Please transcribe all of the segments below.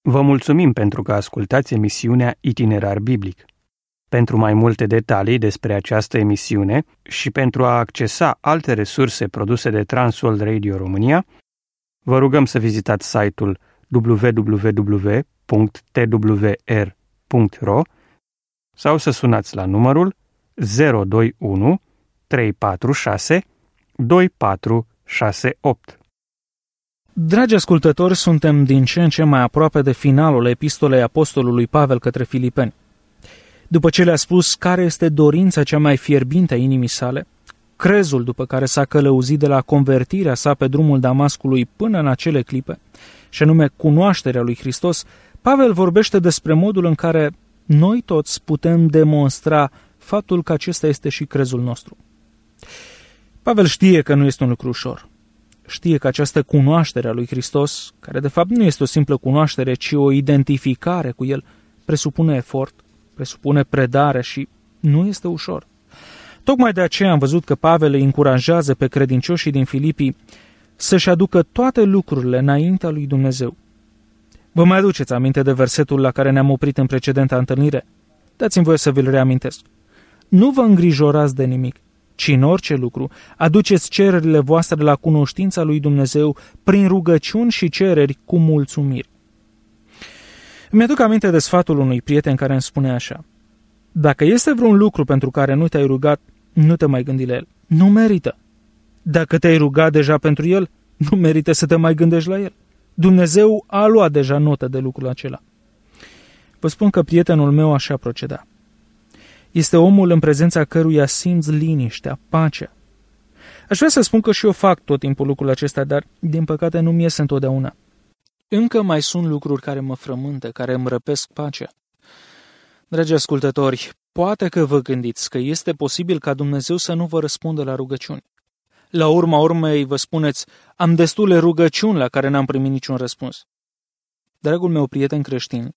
Vă mulțumim pentru că ascultați emisiunea Itinerar Biblic. Pentru mai multe detalii despre această emisiune și pentru a accesa alte resurse produse de Transworld Radio România, vă rugăm să vizitați site-ul www.twr.ro sau să sunați la numărul 021 346 2468. Dragi ascultători, suntem din ce în ce mai aproape de finalul epistolei apostolului Pavel către Filipeni. După ce le-a spus care este dorința cea mai fierbinte a inimii sale, crezul după care s-a călăuzit de la convertirea sa pe drumul Damascului până în acele clipe, și anume cunoașterea lui Hristos, Pavel vorbește despre modul în care noi toți putem demonstra faptul că acesta este și crezul nostru. Pavel știe că nu este un lucru ușor. Știe că această cunoaștere a lui Hristos, care de fapt nu este o simplă cunoaștere, ci o identificare cu El, presupune efort, presupune predare și nu este ușor. Tocmai de aceea am văzut că Pavel îi încurajează pe credincioșii din Filipii să-și aducă toate lucrurile înaintea lui Dumnezeu. Vă mai aduceți aminte de versetul la care ne-am oprit în precedenta întâlnire? Dați-mi voie să vi-l reamintesc. Nu vă îngrijorați de nimic, ci în orice lucru aduceți cererile voastre la cunoștința lui Dumnezeu prin rugăciuni și cereri cu mulțumiri. Îmi aduc aminte de sfatul unui prieten care îmi spune așa: dacă este vreun lucru pentru care nu te-ai rugat, nu te mai gândi la el. Nu merită. Dacă te-ai rugat deja pentru el, nu merită să te mai gândești la el. Dumnezeu a luat deja notă de lucrul acela. Vă spun că prietenul meu așa proceda. Este omul în prezența căruia simți liniștea, pacea. Aș vrea să spun că și eu fac tot timpul lucrul acesta, dar din păcate nu-mi iese întotdeauna. Încă mai sunt lucruri care mă frământă, care îmi răpesc pacea. Dragi ascultători, poate că vă gândiți că este posibil ca Dumnezeu să nu vă răspundă la rugăciuni. La urma urmei vă spuneți: am destule rugăciuni la care n-am primit niciun răspuns. Dragul meu prieten creștin,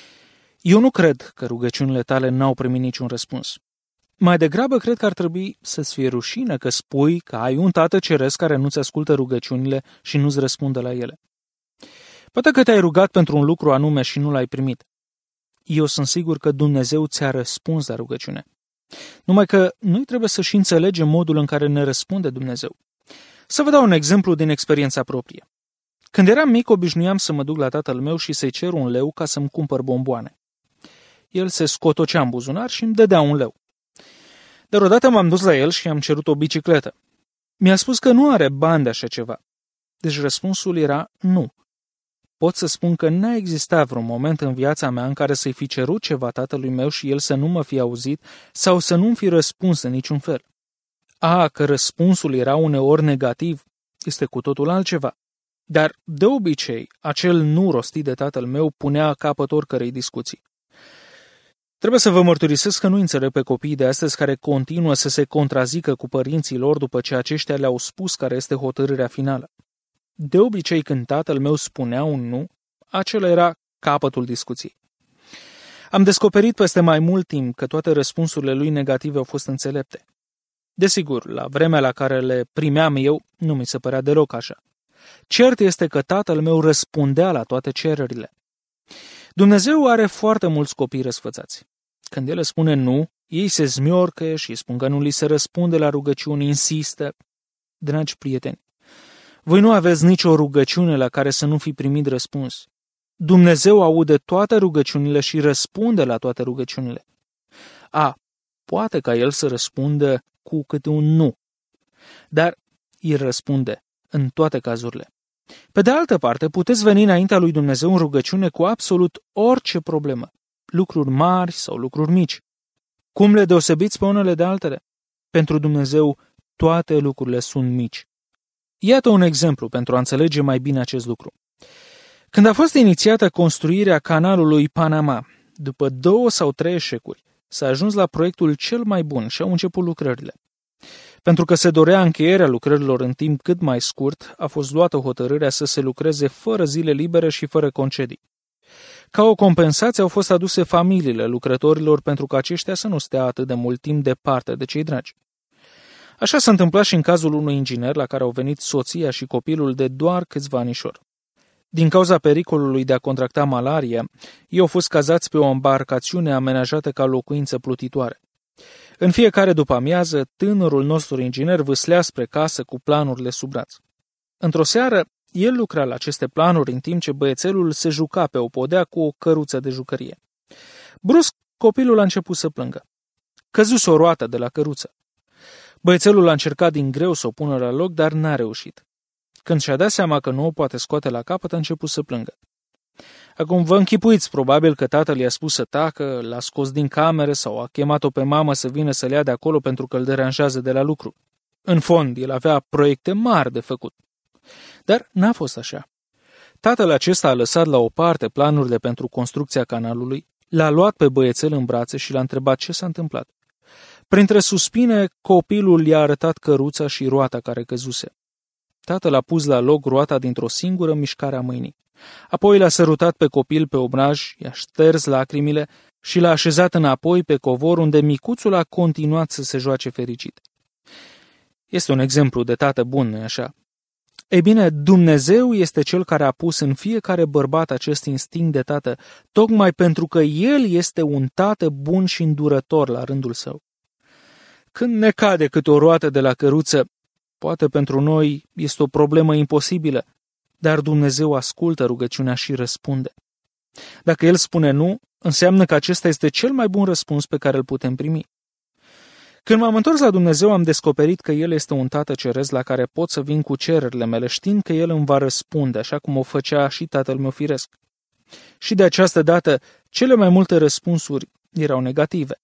eu nu cred că rugăciunile tale n-au primit niciun răspuns. Mai degrabă cred că ar trebui să-ți fie rușine că spui că ai un tată ceresc care nu-ți ascultă rugăciunile și nu-ți răspunde la ele. Poate că te-ai rugat pentru un lucru anume și nu l-ai primit. Eu sunt sigur că Dumnezeu ți-a răspuns la rugăciune. Numai că noi trebuie să și înțelegem modul în care ne răspunde Dumnezeu. Să vă dau un exemplu din experiența proprie. Când eram mic, obișnuiam să mă duc la tatăl meu și să-i cer un leu ca să-mi cumpăr bomboane. El se scotocea în buzunar și îmi dădea un leu. Dar odată m-am dus la el și i-am cerut o bicicletă. Mi-a spus că nu are bani de așa ceva. Deci răspunsul era nu. Pot să spun că n-a existat vreun moment în viața mea în care să-i fi cerut ceva tatălui meu și el să nu mă fi auzit sau să nu-mi fi răspuns în niciun fel. Că răspunsul era uneori negativ, este cu totul altceva. Dar, de obicei, acel nu rostit de tatăl meu punea capăt oricărei discuții. Trebuie să vă mărturisesc că nu înțeleg pe copiii de astăzi care continuă să se contrazică cu părinții lor după ce aceștia le-au spus care este hotărârea finală. De obicei, când tatăl meu spunea un nu, acela era capătul discuției. Am descoperit peste mai mult timp că toate răspunsurile lui negative au fost înțelepte. Desigur, la vremea la care le primeam eu, nu mi se părea deloc așa. Cert este că tatăl meu răspundea la toate cererile. Dumnezeu are foarte mulți copii răsfățați. Când el le spune nu, ei se zmiorcă și spun că nu li se răspunde la rugăciuni, insistă. Dragi prieteni, voi nu aveți nicio rugăciune la care să nu fi primit răspuns. Dumnezeu aude toate rugăciunile și răspunde la toate rugăciunile. Poate ca el să răspundă cu câte un nu, dar el răspunde în toate cazurile. Pe de altă parte, puteți veni înaintea lui Dumnezeu în rugăciune cu absolut orice problemă, lucruri mari sau lucruri mici. Cum le deosebiți pe unele de altele? Pentru Dumnezeu, toate lucrurile sunt mici. Iată un exemplu pentru a înțelege mai bine acest lucru. Când a fost inițiată construirea canalului Panama, după 2 sau 3 eșecuri, s-a ajuns la proiectul cel mai bun și au început lucrările. Pentru că se dorea încheierea lucrărilor în timp cât mai scurt, a fost luată hotărârea să se lucreze fără zile libere și fără concedii. Ca o compensație au fost aduse familiile lucrătorilor pentru că aceștia să nu stea atât de mult timp departe de cei dragi. Așa s-a întâmplat și în cazul unui inginer la care au venit soția și copilul de doar câțiva anișori. Din cauza pericolului de a contracta malaria, ei au fost cazați pe o embarcațiune amenajată ca locuință plutitoare. În fiecare după-amiază, tânărul nostru inginer vâslea spre casă cu planurile sub braț. Într-o seară, el lucra la aceste planuri în timp ce băiețelul se juca pe o podea cu o căruță de jucărie. Brusc, copilul a început să plângă. Căzuse o roată de la căruță. Băiețelul a încercat din greu să o pună la loc, dar n-a reușit. Când și-a dat seama că nu o poate scoate la capăt, a început să plângă. Acum vă închipuiți probabil că tatăl i-a spus să tacă, l-a scos din cameră sau a chemat-o pe mamă să vină să-l ia de acolo pentru că îl deranjează de la lucru. În fond, el avea proiecte mari de făcut. Dar n-a fost așa. Tatăl acesta a lăsat la o parte planurile pentru construcția canalului, l-a luat pe băiețel în brațe și l-a întrebat ce s-a întâmplat. Printre suspine, copilul i-a arătat căruța și roata care căzuse. Tatăl a pus la loc roata dintr-o singură mișcare a mâinii. Apoi l-a sărutat pe copil pe obraj, i-a șters lacrimile și l-a așezat înapoi pe covor unde micuțul a continuat să se joace fericit. Este un exemplu de tată bun, nu-i așa? Ei bine, Dumnezeu este Cel care a pus în fiecare bărbat acest instinct de tată, tocmai pentru că El este un tată bun și îndurător la rândul său. Când ne cade câte o roată de la căruță, poate pentru noi este o problemă imposibilă, dar Dumnezeu ascultă rugăciunea și răspunde. Dacă El spune nu, înseamnă că acesta este cel mai bun răspuns pe care îl putem primi. Când m-am întors la Dumnezeu, am descoperit că El este un tată ceresc la care pot să vin cu cererile mele, știind că El îmi va răspunde, așa cum o făcea și tatăl meu firesc. Și de această dată, cele mai multe răspunsuri erau negative.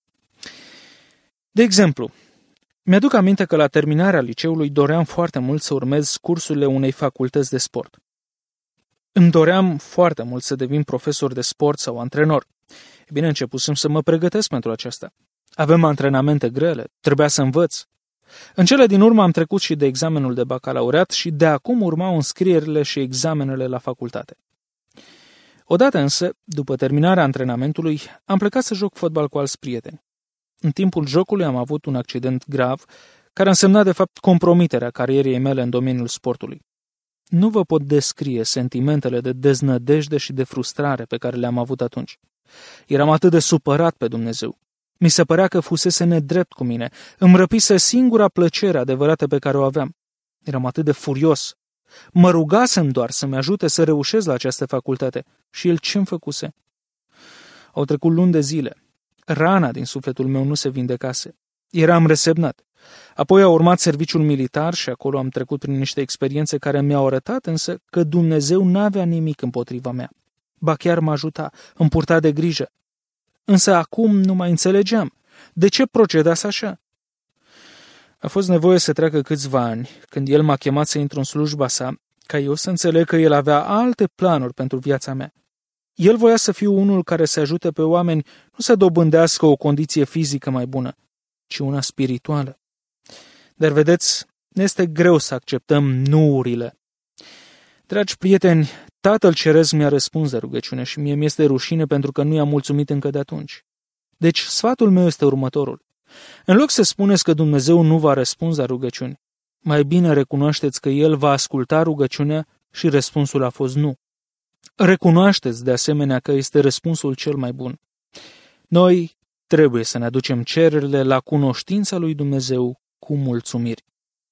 De exemplu, mi-aduc aminte că la terminarea liceului doream foarte mult să urmez cursurile unei facultăți de sport. Îmi doream foarte mult să devin profesor de sport sau antrenor. E bine, începusem să mă pregătesc pentru aceasta. Avem antrenamente grele, trebuia să învăț. În cele din urmă am trecut și de examenul de bacalaureat și de acum urmau înscrierile și examenele la facultate. Odată însă, după terminarea antrenamentului, am plecat să joc fotbal cu alți prieteni. În timpul jocului am avut un accident grav, care a însemnat de fapt compromiterea carierei mele în domeniul sportului. Nu vă pot descrie sentimentele de deznădejde și de frustrare pe care le-am avut atunci. Eram atât de supărat pe Dumnezeu. Mi se părea că fusese nedrept cu mine, îmi răpise singura plăcere adevărată pe care o aveam. Eram atât de furios. Mă rugasem doar să-mi ajute să reușesc la această facultate. Și el ce-mi făcuse? Au trecut luni de zile. Rana din sufletul meu nu se vindecase. Eram resemnat. Apoi a urmat serviciul militar și acolo am trecut prin niște experiențe care mi-au arătat însă că Dumnezeu n-avea nimic împotriva mea. Ba chiar mă ajuta, îmi purta de grijă. Însă acum nu mai înțelegeam. De ce procedați așa? A fost nevoie să treacă câțiva ani, când el m-a chemat să intru în slujba sa, ca eu să înțeleg că el avea alte planuri pentru viața mea. El voia să fiu unul care să ajute pe oameni nu să dobândească o condiție fizică mai bună, ci una spirituală. Dar vedeți, ne este greu să acceptăm nu-urile. Dragi prieteni, Tatăl Ceresc mi-a răspuns de rugăciune și mie mi-este rușine pentru că nu i-am mulțumit încă de atunci. Deci, sfatul meu este următorul. În loc să spuneți că Dumnezeu nu va răspunde la rugăciuni, mai bine recunoașteți că El va asculta rugăciunea și răspunsul a fost nu. Recunoașteți de asemenea că este răspunsul cel mai bun. Noi trebuie să ne aducem cererile la cunoștința lui Dumnezeu cu mulțumiri.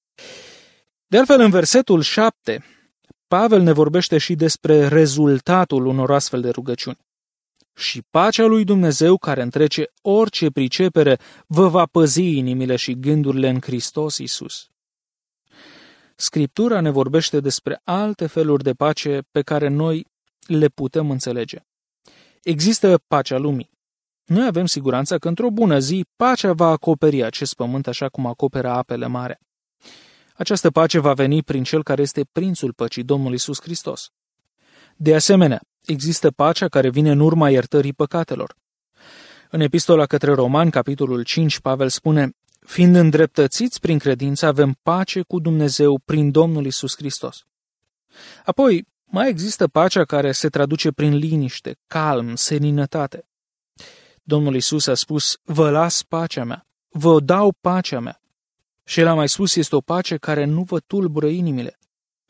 De altfel, în versetul 7, Pavel ne vorbește și despre rezultatul unor astfel de rugăciuni. Și pacea lui Dumnezeu, care întrece orice pricepere, vă va păzi inimile și gândurile în Hristos Iisus. Scriptura ne vorbește despre alte feluri de pace pe care noi le putem înțelege. Există pacea lumii. Noi avem siguranța că într-o bună zi pacea va acoperi acest pământ așa cum acoperă apele mari. Această pace va veni prin Cel care este Prințul Păcii, Domnul Iisus Hristos. De asemenea, există pacea care vine în urma iertării păcatelor. În Epistola către Romani, capitolul 5, Pavel spune: fiind îndreptățiți prin credință, avem pace cu Dumnezeu prin Domnul Iisus Hristos. Apoi, mai există pacea care se traduce prin liniște, calm, seninătate. Domnul Iisus a spus: vă las pacea mea, vă dau pacea mea. Și El a mai spus, este o pace care nu vă tulbură inimile.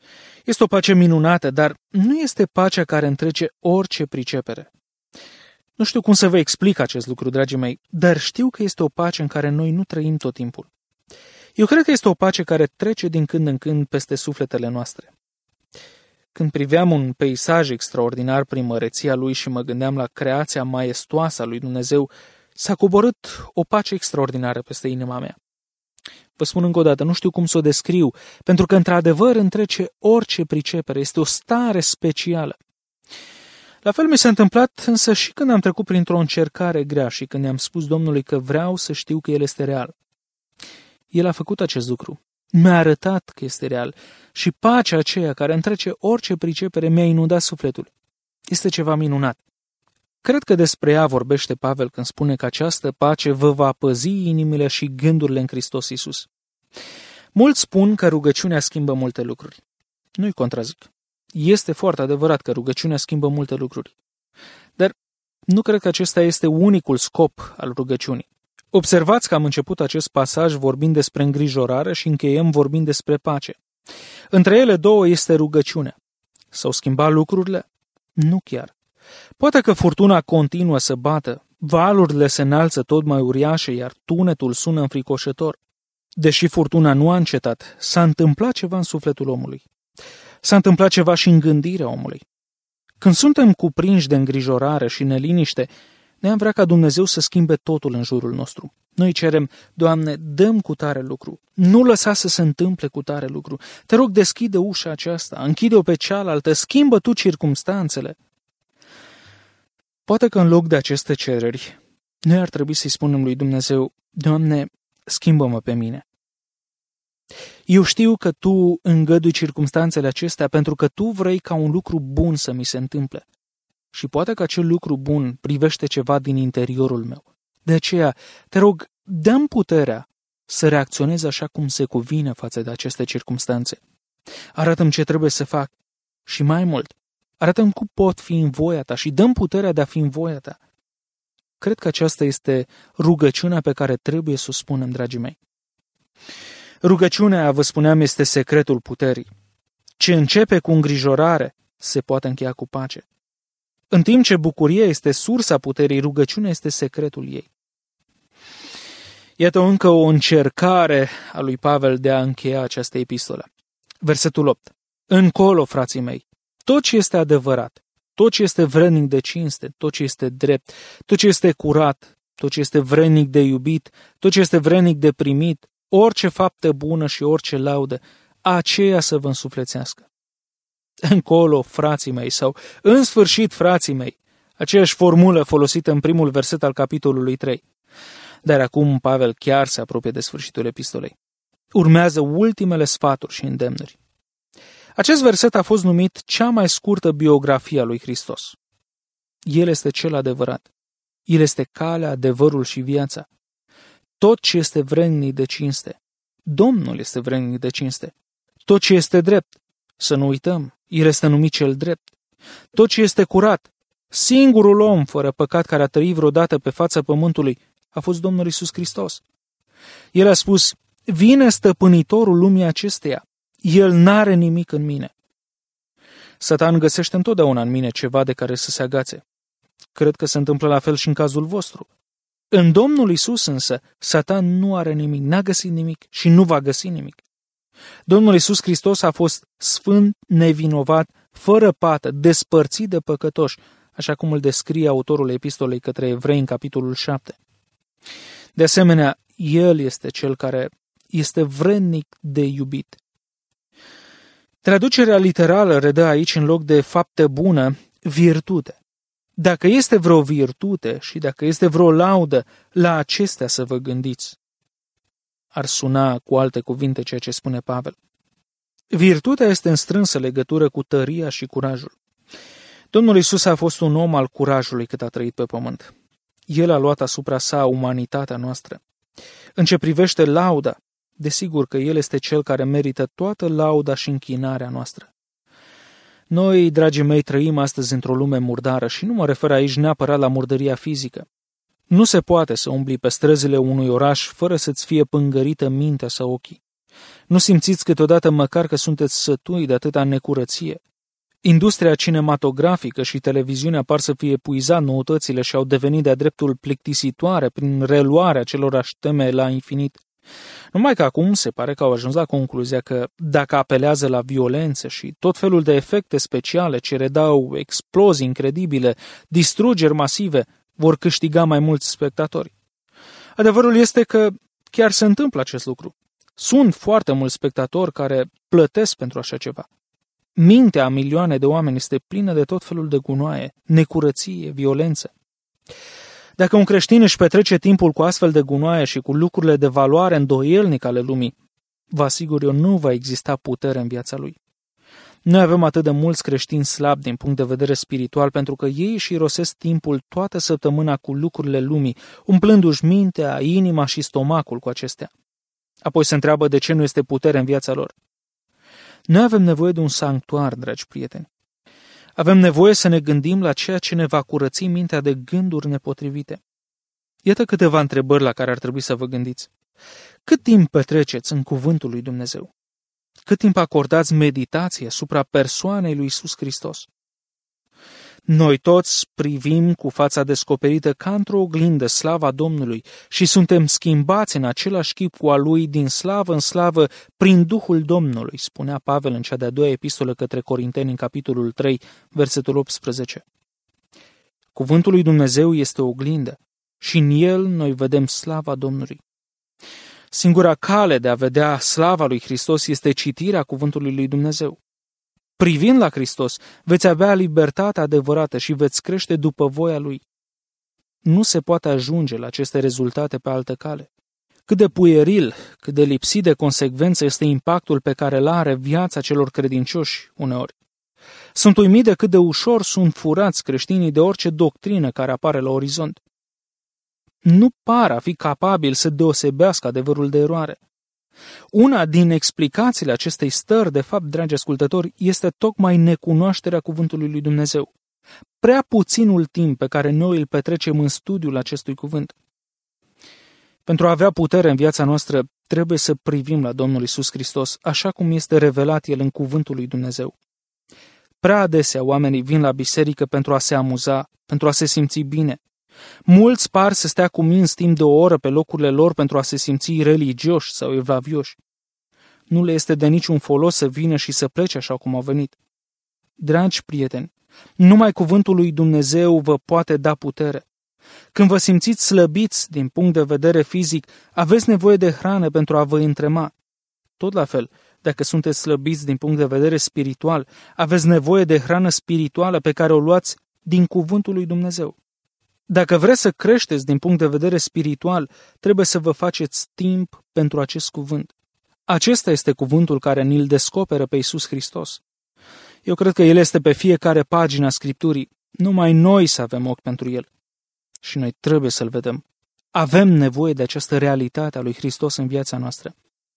Este o pace minunată, dar nu este pacea care întrece orice pricepere. Nu știu cum să vă explic acest lucru, dragii mei, dar știu că este o pace în care noi nu trăim tot timpul. Eu cred că este o pace care trece din când în când peste sufletele noastre. Când priveam un peisaj extraordinar prin măreția lui și mă gândeam la creația maestoasă a lui Dumnezeu, s-a coborât o pace extraordinară peste inima mea. Vă spun încă o dată, nu știu cum să o descriu, pentru că într-adevăr întrece orice pricepere, este o stare specială. La fel mi s-a întâmplat însă și când am trecut printr-o încercare grea și când i-am spus Domnului că vreau să știu că El este real. El a făcut acest lucru. Mi-a arătat că este real și pacea aceea care întrece orice pricepere mi-a inundat sufletul. Este ceva minunat. Cred că despre ea vorbește Pavel când spune că această pace vă va păzi inimile și gândurile în Hristos Iisus. Mulți spun că rugăciunea schimbă multe lucruri. Nu-i contrazic. Este foarte adevărat că rugăciunea schimbă multe lucruri. Dar nu cred că acesta este unicul scop al rugăciunii. Observați că am început acest pasaj vorbind despre îngrijorare și încheiem vorbind despre pace. Între ele două este rugăciunea. S-au schimbat lucrurile? Nu chiar. Poate că furtuna continuă să bată, valurile se înalță tot mai uriașe, iar tunetul sună înfricoșător. Deși furtuna nu a încetat, s-a întâmplat ceva în sufletul omului. S-a întâmplat ceva și în gândirea omului. Când suntem cuprinși de îngrijorare și neliniște, noi am vrea ca Dumnezeu să schimbe totul în jurul nostru. Noi cerem, Doamne, dă-mi cu tare lucru, nu lăsa să se întâmple cu tare lucru. Te rog, deschide ușa aceasta, închide-o pe cealaltă, schimbă tu circumstanțele. Poate că în loc de aceste cereri, noi ar trebui să-i spunem lui Dumnezeu, Doamne, schimbă-mă pe mine. Eu știu că Tu îngădui circumstanțele acestea pentru că Tu vrei ca un lucru bun să mi se întâmple. Și poate că acel lucru bun privește ceva din interiorul meu. De aceea, te rog, dă-mi puterea să reacționez așa cum se cuvine față de aceste circumstanțe. Arată-mi ce trebuie să fac și mai mult, arată-mi cum pot fi în voia Ta și dă-mi puterea de a fi în voia Ta. Cred că aceasta este rugăciunea pe care trebuie să o spunem, dragii mei. Rugăciunea, vă spuneam, este secretul puterii. Ce începe cu îngrijorare se poate încheia cu pace. În timp ce bucuria este sursa puterii, rugăciunea este secretul ei. Iată încă o încercare a lui Pavel de a încheia această epistolă. Versetul 8. Încolo, frații mei, tot ce este adevărat, tot ce este vrednic de cinste, tot ce este drept, tot ce este curat, tot ce este vrednic de iubit, tot ce este vrednic de primit, orice faptă bună și orice laudă, aceea să vă însuflețească. Încolo, frații mei, sau în sfârșit, frații mei, aceeași formulă folosită în primul verset al capitolului 3. Dar acum Pavel chiar se apropie de sfârșitul epistolei. Urmează ultimele sfaturi și îndemnuri. Acest verset a fost numit cea mai scurtă biografie a lui Hristos. El este cel adevărat. El este calea, adevărul și viața. Tot ce este vrednic de cinste, Domnul este vrednic de cinste. Tot ce este drept, să nu uităm, El este numit cel drept. Tot ce este curat, singurul om fără păcat care a trăit vreodată pe fața pământului a fost Domnul Iisus Hristos. El a spus, vine stăpânitorul lumii acesteia, El n-are nimic în mine. Satan găsește întotdeauna în mine ceva de care să se agațe. Cred că se întâmplă la fel și în cazul vostru. În Domnul Iisus însă, Satan nu are nimic, n-a găsit nimic și nu va găsi nimic. Domnul Iisus Hristos a fost sfânt, nevinovat, fără pată, despărțit de păcătoși, așa cum îl descrie autorul epistolei către evrei în capitolul 7. De asemenea, El este cel care este vrednic de iubit. Traducerea literală redă aici, în loc de fapte bună, virtute. Dacă este vreo virtute și dacă este vreo laudă, la acestea să vă gândiți. Ar suna cu alte cuvinte ceea ce spune Pavel. Virtutea este în strânsă legătură cu tăria și curajul. Domnul Iisus a fost un om al curajului cât a trăit pe pământ. El a luat asupra sa umanitatea noastră. În ce privește lauda, desigur că El este Cel care merită toată lauda și închinarea noastră. Noi, dragii mei, trăim astăzi într-o lume murdară și nu mă refer aici neapărat la murdăria fizică. Nu se poate să umbli pe străzile unui oraș fără să-ți fie pângărită mintea sau ochii. Nu simțiți câteodată măcar că sunteți sătui de atâta necurăție? Industria cinematografică și televiziunea par să fie epuizat noutățile și au devenit de-a dreptul plictisitoare prin reluarea celorași teme la infinit. Numai că acum se pare că au ajuns la concluzia că dacă apelează la violențe și tot felul de efecte speciale ce redau explozii incredibile, distrugeri masive, vor câștiga mai mulți spectatori. Adevărul este că chiar se întâmplă acest lucru. Sunt foarte mulți spectatori care plătesc pentru așa ceva. Mintea a milioane de oameni este plină de tot felul de gunoaie, necurăție, violență. Dacă un creștin își petrece timpul cu astfel de gunoaie și cu lucrurile de valoare îndoielnic ale lumii, vă asigur eu, nu va exista putere în viața lui. Noi avem atât de mulți creștini slabi din punct de vedere spiritual pentru că ei își irosesc timpul toată săptămâna cu lucrurile lumii, umplându-și mintea, inima și stomacul cu acestea. Apoi se întreabă de ce nu este putere în viața lor. Noi avem nevoie de un sanctuar, dragi prieteni. Avem nevoie să ne gândim la ceea ce ne va curăți mintea de gânduri nepotrivite. Iată câteva întrebări la care ar trebui să vă gândiți. Cât timp petreceți în cuvântul lui Dumnezeu? Cât timp acordați meditație asupra persoanei lui Iisus Hristos? Noi toți privim cu fața descoperită ca într-o oglindă slava Domnului și suntem schimbați în același chip cu a Lui din slavă în slavă prin Duhul Domnului, spunea Pavel în cea de-a doua epistolă către Corinteni în capitolul 3, versetul 18. Cuvântul lui Dumnezeu este o oglindă și în el noi vedem slava Domnului. Singura cale de a vedea slava lui Hristos este citirea cuvântului lui Dumnezeu. Privind la Hristos, veți avea libertatea adevărată și veți crește după voia Lui. Nu se poate ajunge la aceste rezultate pe altă cale. Cât de pueril, cât de lipsit de consecvență este impactul pe care îl are viața celor credincioși uneori. Sunt uimit de cât de ușor sunt furați creștinii de orice doctrină care apare la orizont. Nu par a fi capabil să deosebească adevărul de eroare. Una din explicațiile acestei stări, de fapt, dragi ascultători, este tocmai necunoașterea cuvântului lui Dumnezeu. Prea puținul timp pe care noi îl petrecem în studiul acestui cuvânt. Pentru a avea putere în viața noastră, trebuie să privim la Domnul Iisus Hristos, așa cum este revelat El în cuvântul lui Dumnezeu. Prea adesea oamenii vin la biserică pentru a se amuza, pentru a se simți bine. Mulți par să stea cu minți timp de o oră pe locurile lor pentru a se simți religioși sau evlavioși. Nu le este de niciun folos să vină și să plece așa cum au venit. Dragi prieteni, numai cuvântul lui Dumnezeu vă poate da putere. Când vă simțiți slăbiți din punct de vedere fizic, aveți nevoie de hrană pentru a vă întrema. Tot la fel, dacă sunteți slăbiți din punct de vedere spiritual, aveți nevoie de hrană spirituală pe care o luați din cuvântul lui Dumnezeu. Dacă vreți să creșteți din punct de vedere spiritual, trebuie să vă faceți timp pentru acest cuvânt. Acesta este cuvântul care ni-l descoperă pe Iisus Hristos. Eu cred că El este pe fiecare pagină a Scripturii. Numai noi să avem ochi pentru El. Și noi trebuie să-L vedem. Avem nevoie de această realitate a lui Hristos în viața noastră.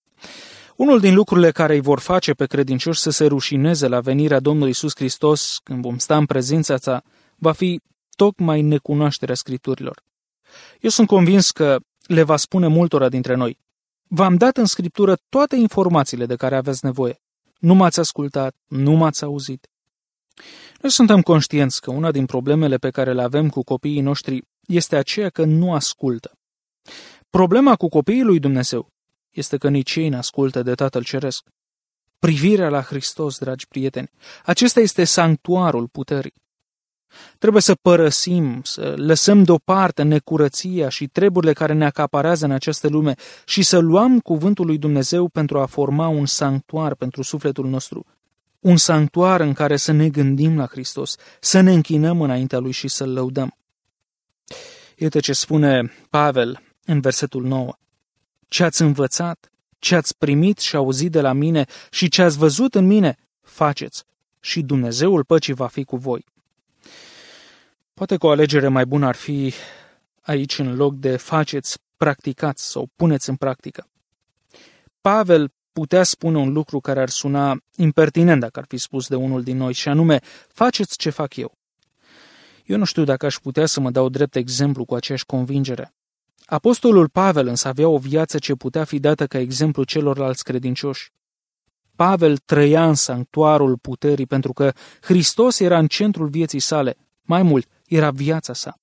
Unul din lucrurile care îi vor face pe credincioși să se rușineze la venirea Domnului Iisus Hristos, când vom sta în prezența sa, va fi tocmai necunoașterea Scripturilor. Eu sunt convins că le va spune multora dintre noi: v-am dat în Scriptură toate informațiile de care aveți nevoie. Nu m-ați ascultat, nu m-ați auzit. Noi suntem conștienți că una din problemele pe care le avem cu copiii noștri este aceea că nu ascultă. Problema cu copiii lui Dumnezeu este că nici ei n-ascultă de Tatăl Ceresc. Privirea la Hristos, dragi prieteni, acesta este sanctuarul puterii. Trebuie să părăsim, să lăsăm deoparte necurăția și treburile care ne acaparează în această lume și să luăm cuvântul lui Dumnezeu pentru a forma un sanctuar pentru sufletul nostru. Un sanctuar în care să ne gândim la Hristos, să ne închinăm înaintea Lui și să-L lăudăm. Iată ce spune Pavel în versetul 9. Ce ați învățat, ce ați primit și auzit de la mine și ce ați văzut în mine, faceți și Dumnezeul păcii va fi cu voi. Poate că o alegere mai bună ar fi aici, în loc de faceți, practicați sau puneți în practică. Pavel putea spune un lucru care ar suna impertinent dacă ar fi spus de unul din noi, și anume: faceți ce fac eu. Eu nu știu dacă aș putea să mă dau drept exemplu cu aceeași convingere. Apostolul Pavel însă avea o viață ce putea fi dată ca exemplu celorlalți credincioși. Pavel trăia în sanctuarul puterii pentru că Hristos era în centrul vieții sale. Mai mult, era viața sa.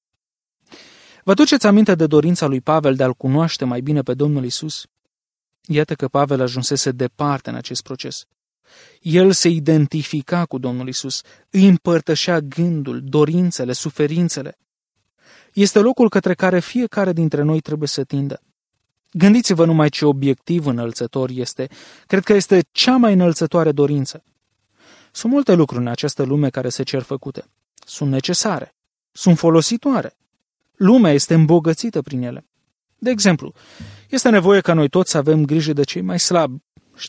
Vă aduceți aminte de dorința lui Pavel de a-L cunoaște mai bine pe Domnul Iisus? Iată că Pavel ajunsese departe în acest proces. El se identifica cu Domnul Iisus, îi împărtășea gândul, dorințele, suferințele. Este locul către care fiecare dintre noi trebuie să tindă. Gândiți-vă numai ce obiectiv înălțător este. Cred că este cea mai înălțătoare dorință. Sunt multe lucruri în această lume care se cer făcute. Sunt necesare. Sunt folositoare. Lumea este îmbogățită prin ele. De exemplu, este nevoie ca noi toți să avem grijă de cei mai slabi,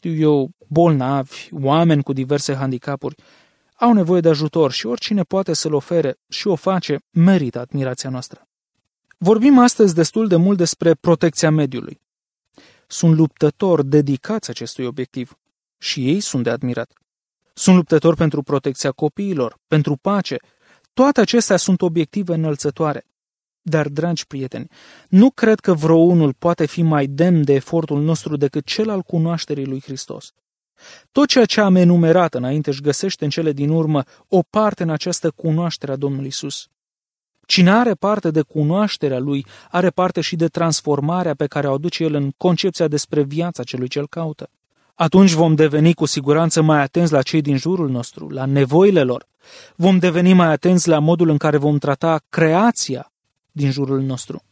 bolnavi, oameni cu diverse handicapuri. Au nevoie de ajutor și oricine poate să-l ofere și o face, merită admirația noastră. Vorbim astăzi destul de mult despre protecția mediului. Sunt luptători dedicați acestui obiectiv și ei sunt de admirat. Sunt luptători pentru protecția copiilor, pentru pace. Toate acestea sunt obiective înălțătoare. Dar, dragi prieteni, nu cred că vreunul poate fi mai demn de efortul nostru decât cel al cunoașterii lui Hristos. Tot ceea ce am enumerat înainte își găsește în cele din urmă o parte în această cunoaștere a Domnului Iisus. Cine are parte de cunoașterea Lui, are parte și de transformarea pe care o aduce El în concepția despre viața celui ce-L caută. Atunci vom deveni cu siguranță mai atenți la cei din jurul nostru, la nevoile lor. Vom deveni mai atenți la modul în care vom trata creația din jurul nostru.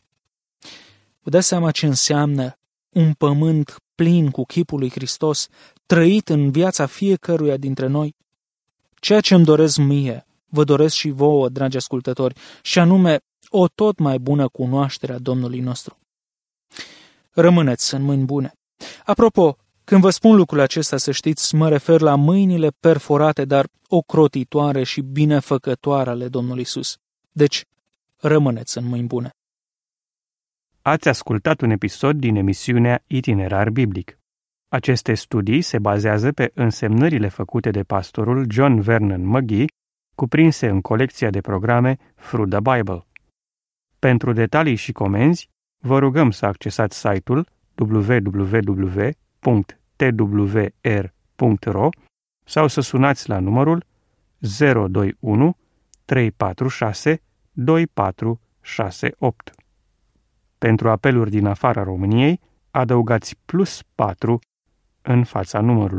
Vă dați seama ce înseamnă un pământ plin cu chipul lui Hristos, trăit în viața fiecăruia dintre noi? Ceea ce îmi doresc mie, vă doresc și vouă, dragi ascultători, și anume o tot mai bună cunoaștere a Domnului nostru. Rămâneți în mâini bune. Apropo, când vă spun lucrul acesta, să știți, mă refer la mâinile perforate, dar ocrotitoare și binefăcătoare ale Domnului Iisus. Deci, rămâneți în mâini bune. Ați ascultat un episod din emisiunea Itinerar Biblic. Aceste studii se bazează pe însemnările făcute de pastorul John Vernon McGee, cuprinse în colecția de programe Through the Bible. Pentru detalii și comenzi, vă rugăm să accesați site-ul www.twr.ro sau să sunați la numărul 021 346 2468. Pentru apeluri din afara României, adăugați +4 în fața numărului.